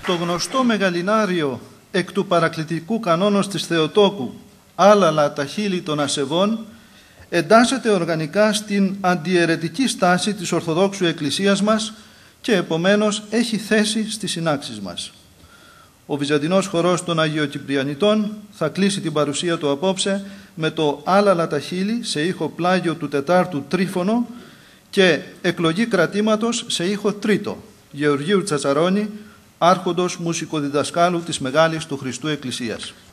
Το γνωστό μεγαλινάριο εκ του παρακλητικού κανόνος της Θεοτόκου «Άλαλα τα χείλη των ασεβών» εντάσσεται οργανικά στην αντιαιρετική στάση της Ορθοδόξου Εκκλησίας μας και επομένως έχει θέση στις συνάξεις μας. Ο Βυζαντινός χορός των Αγιοκυπριανητών θα κλείσει την παρουσία του απόψε με το «Άλαλα τα χείλη» σε ήχο πλάγιο του τετάρτου τρίφωνο και εκλογή κρατήματος σε ήχο τρίτο, Γεωργίου Τσατσαρώνη, άρχοντος μουσικοδιδασκάλου της Μεγάλης του Χριστού Εκκλησίας.